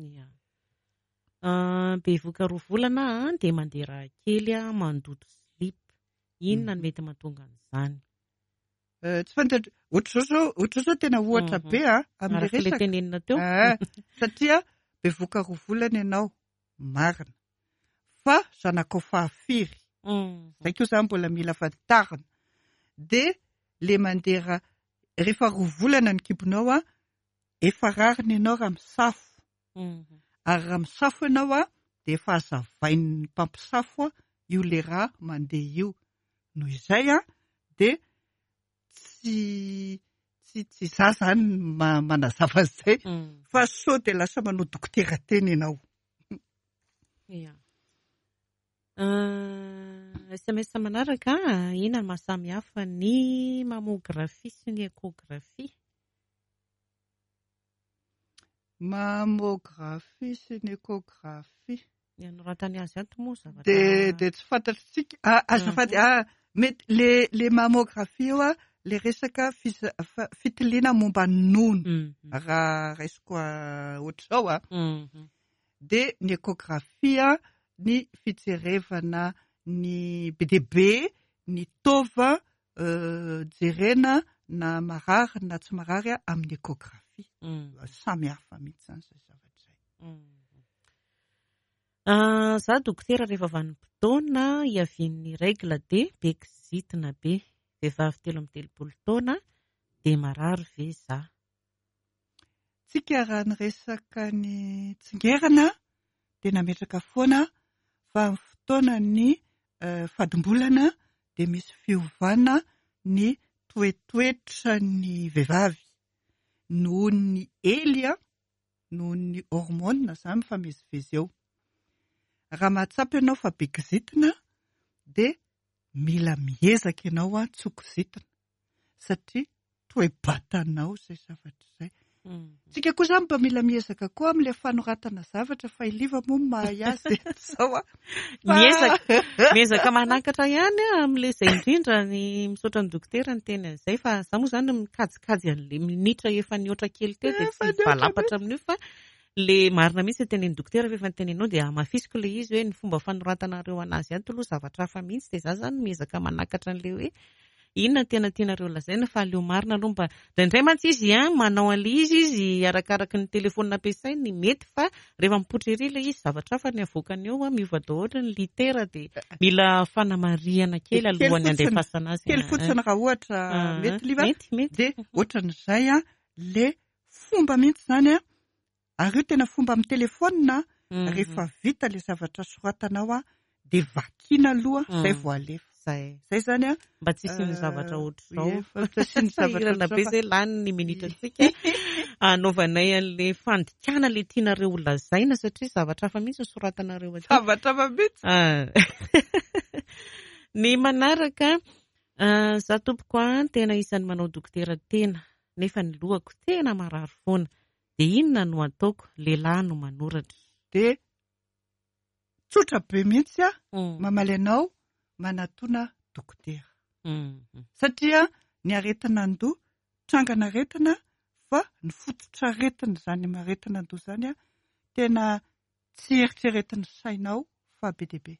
Be voka roa volana dia mandeha raha kely mandoto slip. Inona no mety mahatonga an'izany? Tsy fantatra ohatr' izao tena ohatra be amin'ny resaka tenenina teo. Satria be voka roa volana ianao marina fa zanakao fahafiry. Izay koa izany mbola mila fantarina. Dia le mandeha rehefa roa volana ny kibonao efa rariny ianao raha misafo. Ary raha misafo ianao dia efa hazavain'ny mpampisafo io le raha mandeha io. Noho izay dia tsy tsy tsy za zany manazava izay fa sao dia lasa manao dokotera teny ianao. S M S manaraka inona no mahasamihafa ny mammografia sy ny échographie? Mammografia sy ny échographie. Anoratany azy ato moa zavatra. Dia dia tsy fantatritsika azafady mety le le mammografia io le resaka fitiliana momba ny nono raha raisiko ohatr'izao. Dia ny échographie ny fijerevana ny be dia be ny tova jerena na marary na tsy marary amin'ny échographie. Samy hafa mihitsy izany izay zavatra izay. Za dokotera rehefa vanim-potoana hiavian'ny règle dia be kizitina be. Vehivavy telo amby telopolo taona dia marary ve za? Tsika raha ny resaka ny tsingerana dia nametraka foana fa amin'ny fotoana ny fadimbolana dia misy fiovana ny toetoetra ny vehivavy noho ny ely noho ny hormone izany mifamezivezy eo. Raha mahatsapa ianao fa be kizitina dia mila miezaka ianao tsy ho kizitina satria toe-batanao izay zavatra izay. Tsika koa izany mba mila miezaka koa amin'ilay fanoratana zavatra fa iliva moa mahay azy izao. Miezaka manakatra ihany amin'ilay izay indrindra ny misaotra ny dokotera ny tena izay fa za moa izany mikajikajy an'ilay minitra efa nihoatra kely teo dia tsy valapatra amin'io fa le marina mihitsy tenen'ny dokotera efa nitenenao dia hamafisiko ilay izy hoe ny fomba fanoratanareo anazy ato aloha zavatra hafa mihitsy dia za zany miezaka manakatra an'ilay hoe inona tena tianareo lazaina fa aleo marina aloha mba indraindray mantsy izy manao an'ilay izy izy arakaraka ny telefaonina ampiasainy mety fa rehefa mipoitra ery ilay izy zavatra hafa ny avoakany eo miova daholo ny litera dia mila fanamariana kely alohan'ny andefasana azy. Kely fotsiny raha ohatra mety liva dia ohatran'izay le fomba mihitsy izany ary io tena fomba amin'ny telefaonina rehefa vita ilay zavatra soratanao dia vakiana aloha izay vao alefa. Izay zany mba tsy hisy ny zavatra ohatr'izao. Irana be izay lany ny minitratsika anaovanay an'ilay fandikana ilay tianareo lazaina satria zavatra hafa mihitsy ny soratanareo aty. Zavatra hafa mihitsy. Ny manaraka za tompoko tena isan'ny manao dokotera tena nefa ny lohako tena marary foana. Dia inona no ataoko? Lehilahy no manoratra. Dia tsotra be mihitsy mamaly anao manatona dokotera. Satria ny aretina an-doha trangana aretina fa ny fototra aretina izany aretina an-doha izany tena tsy eritreretin'ny sainao fa be dia be.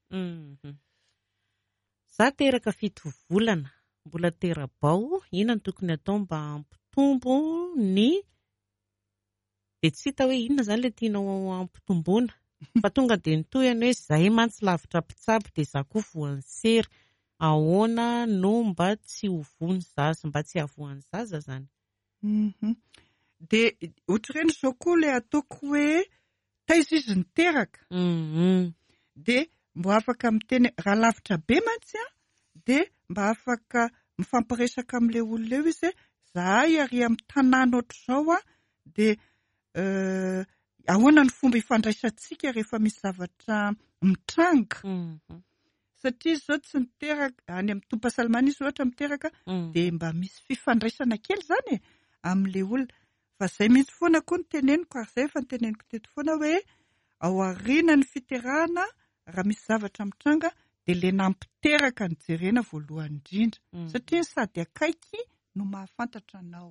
Za teraka fito volana mbola tera-bao inona no tokony atao mba hampitombo ny dia tsy hita hoe inona izany ilay tianao ampitomboana fa tonga dia nitoy any hoe izay mantsy lavitra mpitsabo dia za koa voan'ny sery ahoana no mba tsy hovony zaza mba tsy havoan'ny zaza zany. Dia ohatr'ireny izao koa ilay ataoko hoe taiza izy niteraka. De mbo afaka miteny raha lavitra be mantsy a, de mba afaka mifampiresaka am'le olona eo izy zahay ary amin'ny tanàna ohatr'izao a, de uh, ahoana ny fomba ifandraisantsika rehefa misy zavatra mitranga. Satria izy zao tsy niteraka any amin'ny tompam-pahasalamana izy ohatra miteraka, de mba misy fifandraisana kely zany e am'le olona. Fa zay mihitsy foana koa ny teneniko, ary zay efa nyteneniko teto foana hoe ao aorianan'ny fiterahana raha misy zavatra mitranga de le nampiteraka ny jerena voalohany indrindra. Satria sady akaiky no mahafantatra anao.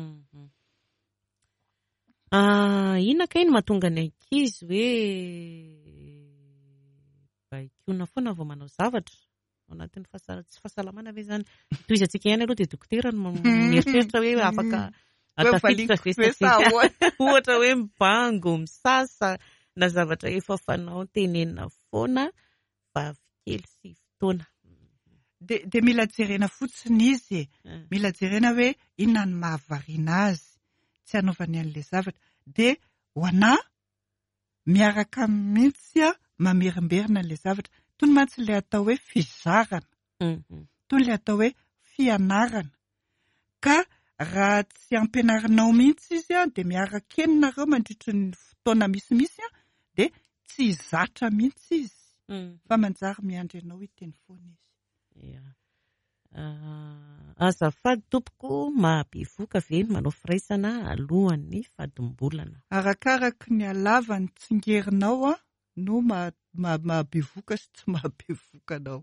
Inona kay no mahatonga ny ankizy hoe baikona foana vao manao zavatra ao anatin'ny tsy fahasalamana ve zany? Toy izy antsika ihany aloha de dokotera no mieritreritra hoe afaka atafiditra vesavesika ohatra hoe mibango, misasa na zavatra efa fanao tenenina foana vavikely sy fotoana. De, de mila jerena fotsiny izy, mila jerena hoe inona ny mahavariana azy, tsy hanaovany an'le zavatra. De ho ana miaraka mihitsy a mamerimberina an'le zavatra. Toy ny mantsy le atao hoe fizarana, toy le atao hoe fianarana. Ka raha tsy ampianarinao mihitsy izy a, de miaraka enareo mandritry ny fotoana misimisy a, de tsy zatra mihitsy izy. Fa manjary miandry anao hiteny foana izy. Azafady tompoko, mahabevoka ve ny manao firaisana alohan'ny fadim-bolana? Arakaraka ny halavany tsingerinao a, no mahabevoka sy tsy mahabevoka anao.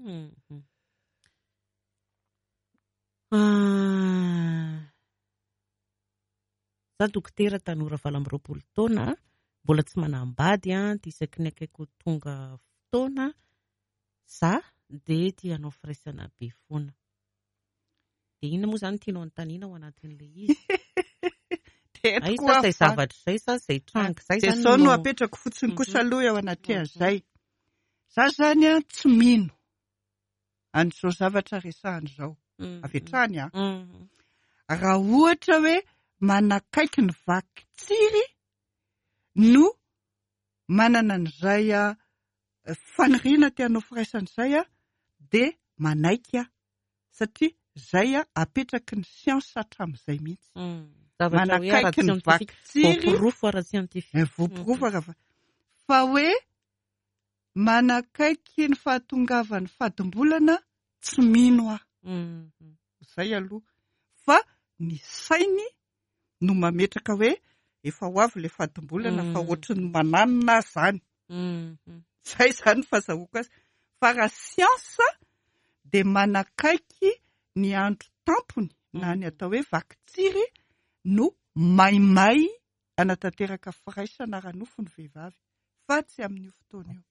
Za dokotera Tanora valo amby roapolo taona, mbola tsy manambady a, ty isaky ny akaiko tonga fotoana za de tia hanao firaisana be foana. De inona moa zany tianao anontaniana ao anatin'le izy? Ay sa zay zavatra zay sa zay tranga zay zany? De zao no apetrako fotsiny kosa aloha ao anatin'izay. Za zany a tsy mino an'izao zavatra resahany zao. Avy hatrany a. Raha ohatra hoe manakaiky ny vaky tsiry no manana an'izay a faniriana te hanao firaisana izay a, de manaiky a, satria zay a apetraky ny siansa hatramin'izay mihitsy. Manakaiky ny vaky tsiry, voaporofo arafa. Fa hoe manakaiky ny fahatongavan'ny fadim-bolana tsy mino a. Zay aloha. Fa ny sainy no mametraka hoe efa ho avy le fadim-bolana fa ohatrany mananina zany. Zay zany fahazahoako azy. Fa raha siansa de manakaiky ny andro tampony na ny atao hoe vaky tsiry no maimay anatanteraka firaisana raha nofony vehivavy, fa tsy amin'io fotoana io.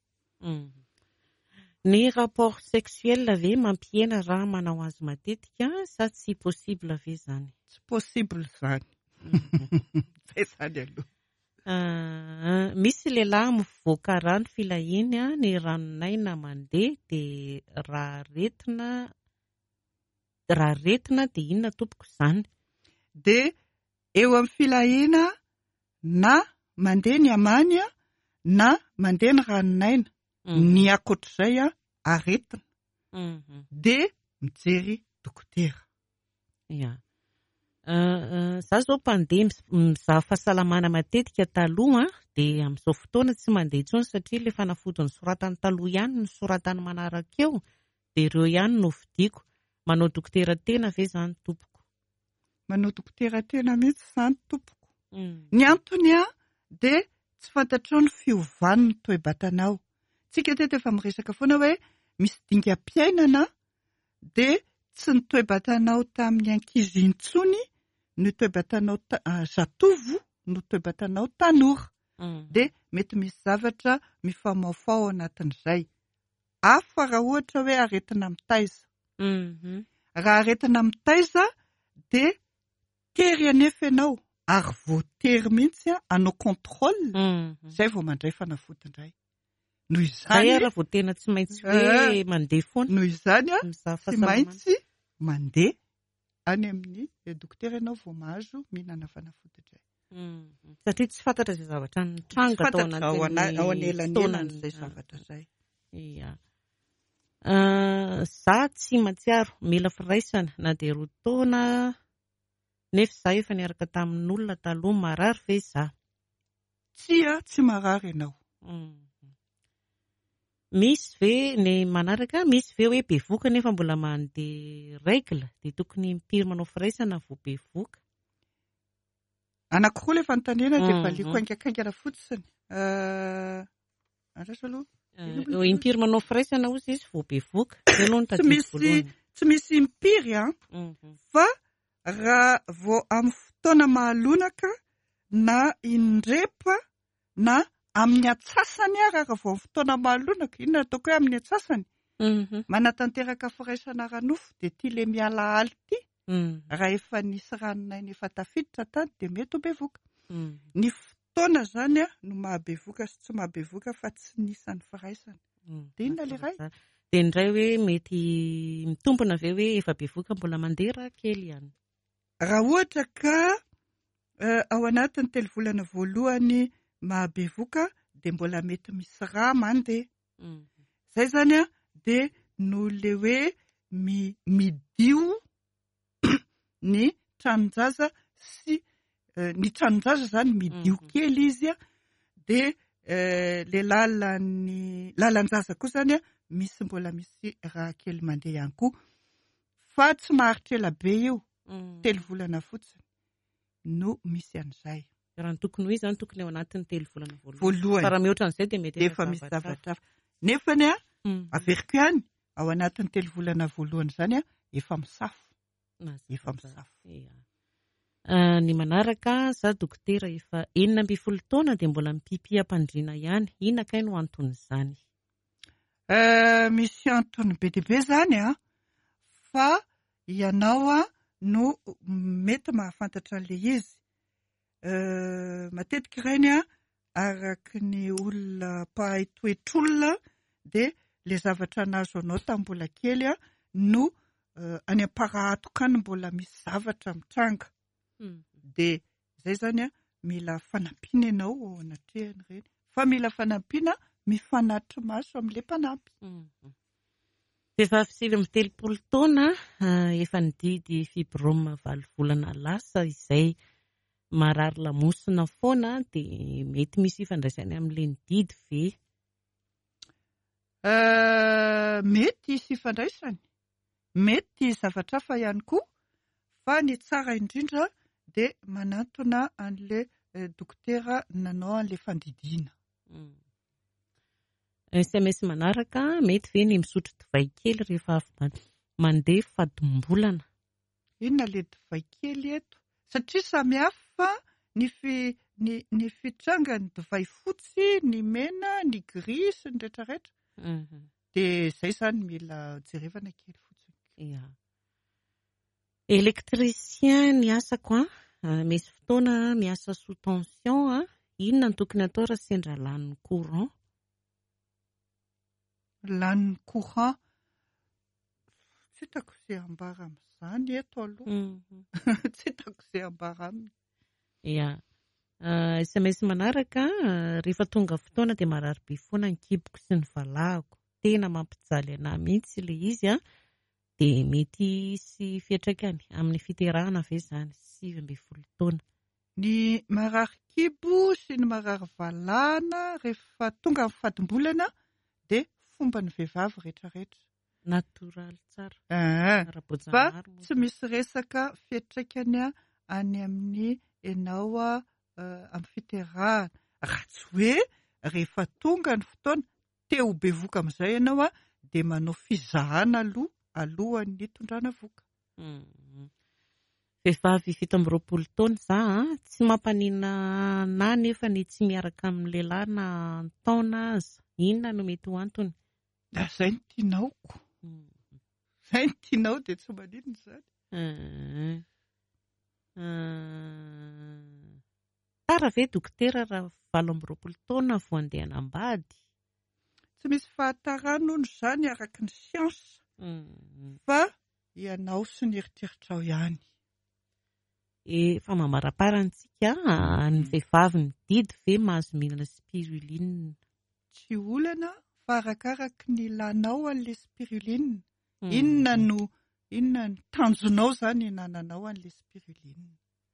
Ny rapport sexuel ve mampihena raha manao azy matetika sa tsy possible ve zany? Tsy possible zany. Zay zany aloha. Misy lehilahy mivoaka rano filahiny ny ranonaina mandeha de raha retina raha retina de inona tompoko zany? De eo amin'ny filahina na mandeha ny amany na mandeha ny ranonaina, ny akoatr'izay a aretina. De mijery dokotera. Ya. Za zao mpandeha mizaha fahasalamana matetika taloha de amin'izao fotoana tsy mandeha intsony satria le fanafody nosoratany taloha ihany no nosoratany manaraka eo, de ireo ihany no vidiko. Manao dokotera tena ve zany tompoko? Manao dokotera tena mihitsy zany tompoko. Ny antony a de tsy fantatrao ny fiovany ny toe-batanao. Tsika teto efa miresaka foana hoe misy dingam-piainana de tsy ny toe-batanao tamin'ny ankizy intsony no toe-batanao zatovo no toe-batanao tanora. De mety misy zavatra mifamaofao anatin'izay. Hafa raha ohatra hoe aretina mitaiza. Raha aretina mitaiza de tery anefa ianao ary voatery mihitsy hanao contrôle. Zay vao mandray fanafody indray. Noho izany raha vao tena tsy maintsy hoe mandeha foana. Noho izany tsy maintsy mandeha any amin'ny dokotera ianao vao mahazo mihinana fanafody indray. Satria tsy fantatra izay zavatra nitranga tao anatin'ny ao anelanelany izay zavatra izay. Ia. Za tsy matsiaro mila firaisana na dia roa taona nefa za efa niaraka tamin'olona taloha marary ve za? Tsy a, tsy marary ianao. Misy ve ny manaraka, misy ve hoe bevoka nefa mbola mandeha règle dia tokony impiry manao firaisana vao bevoka? Anankiroa ilay fanontaniana dia valiko haingakaingana fotsiny. Andraso aloha? Impiry manao firaisana hozy izy vao bevoka? Tsy misy impiry a, fa raha vao amin'ny fotoana mahalonaka na indrepa na amin'ny atsasany ara raha vao amin'ny fotoana mahalonaka, inona ataoko hoe amin'ny atsasany? Manatanteraka firaisana ranofo dia tia ilay miala aly ity. Raha efa nisy ranonaina efa tafiditra tany dia mety ho bevoka. Ny fotoana izany a no mahabevoka sy tsy mahabevoka fa tsy nisan'ny firaisana. Dia inona ilay iray? Dia indray hoe mety mitombona ve hoe efa bevoka mbola mandeha raha kely ihany? Raha ohatra ka ao anatin'ny telo volana voalohany mahabevoka dia mbola mety misy raha mandeha. Izay izany a dia no ilay hoe midio ny tranon-jaza sy ny tranon-jaza izany midio kely izy a, dia ilay lalan'ny lalan-jaza koa izany a misy mbola misy raha kely mandeha ihany koa fa tsy maharitra ela be io, telo volana fotsiny no misy an'izay. Raha ny tokony ho izy izany tokony ao anatin'ny telo volana voalohany. Fa raha mihoatra an'izay dia mety efa misy zavatra hafa. Nefany a averiko ihany ao anatin'ny telo volana voalohany izany a efa misafo. Efa misafo. Ny manaraka za dokotera efa enina ambin'ny folo taona dia mbola mipiham-pandriana ihany. Inona kay no anton'izany? Misy antony be dia be izany a, fa ianao a no mety mahafantatra an'ilay izy. Matetika ireny a araky ny olona mpahay toetr'olona dia ilay zavatra nahazo anao tamin'ny mbola kely a no any am-parahatoka any mbola misy zavatra mitranga. Dia izay izany a mila fanampiana ianao ao anatrehany ireny. Fa mila fanampiana mifanatitra maso amin'ilay mpanampy. Vehivavy sivy amby telopolo taona efa nididy fibrome valo volana lasa izay marary lamosina foana dia mety misy ifandraisany amin'ilay nididy ve? Mety hisy ifandraisany. Mety zavatra hafa ihany koa, fa ny tsara indrindra dia manantona an'ilay dokotera nanao an'ilay fandidiana. S M S manaraka, mety ve ny misotro divay kely rehefa avy mandeha fadim-bolana? Inona ilay divay kely eto? Satria samihafa ny ny fitrangany divay fotsy, ny mena, ny gris sy ny rehetrarehetra. Dia izay izany mila jerevana kely fotsiny. Elektricien ny asako a, misy fotoana miasa sous tension, inona no tokony atao raha sendra lanin'ny courant? Lanin'ny courant, tsy hitako izay ambara amin'izany eto aloha. Tsy hitako izay ambara aminy. Ia. S M S manaraka, rehefa tonga fotoana dia marary be foana ny kiboko sy ny valahako. Tena mampijaly anahy mihitsy ilay izy a, dia mety sy fiantraikany amin'ny fiterahana ve izany, sivy ambin'ny folo taona. Ny marary kibo sy ny marary valahana rehefa tonga amin'ny fadim-bolana dia fomba ny vehivavy rehetrarehetra. Natoraly tsara. Fa tsy misy resaka fiantraikany any amin'ny ianao amin'ny fiterahana. Raha tsy hoe rehefa tonga ny fotoana teo bevoka amin'izay ianao a dia manao fizahana aloha alohan'ny tondrana voka. Vehivavy fito amby roapolo taona za, tsy mampanina na nefa ny tsy miaraka amin'ny lehilahy na taona aza. Inona no mety ho antony? Izay no tianaoko. Izay no tianao dia tsy maninona izany. Tsara ve dokotera raha valo amby roapolo taona vao andeha hanambady? Tsy misy fahatarana hono izany araka ny siansa. Fa ianao sy ny eritreritrao ihany. Efa mamaraparantsika ny vehivavy ny didy ve mahazo mihinana spiruline? Tsy olana fa arakaraka ny lanao an'ilay spiruline. Inona no inona ny tanjonao zany hinananao an'ilay spiruline?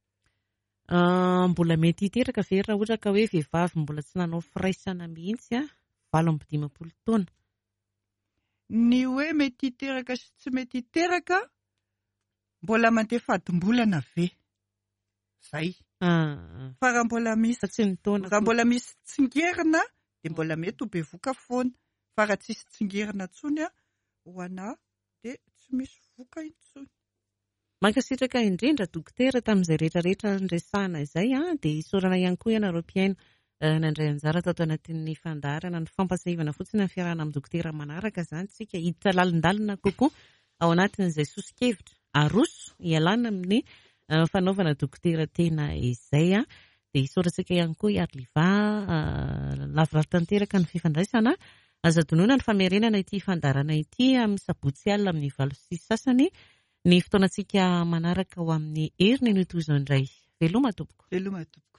Mbola mety hiteraka ve raha ohatra ka hoe vehivavy mbola tsy nanao firaisana mihitsy valo amby dimampolo taona? Ny hoe mety hiteraka sy tsy mety hiteraka mbola mandeha fadim-bolana ve? Zay. Fa raha mbola misy raha mbola misy tsingerina dia mbola mety ho bevoka foana. Fa raha tsisy tsingerina intsony ho anahy dia tsy misy voka intsony. Mankasitraka indrindra dokotera tamin'izay rehetrarehetra niresahana izay dia isaorana ihany koa ianareo mpiaino nandray anjara tao anatin'ny fandaharana ny fampasahivana fotsiny amin'ny fiarahana amin'ny dokotera manaraka izany tsika hiditra lalindalina kokoa ao anatin'izay sosikevitra aroso ialana amin'ny fanaovana dokotera tena izay dia isaorantsika ihany koa iariliva lavoravo tanteraka ny fifandraisana azadonoina ny famerenana ity fandarana ity amin'ny sabotsy alina amin'ny valo sy sasany ny fotoanantsika manaraka ao amin'ny herin'ny toy izao indray. Veloma tompoko. Veloma tompoko.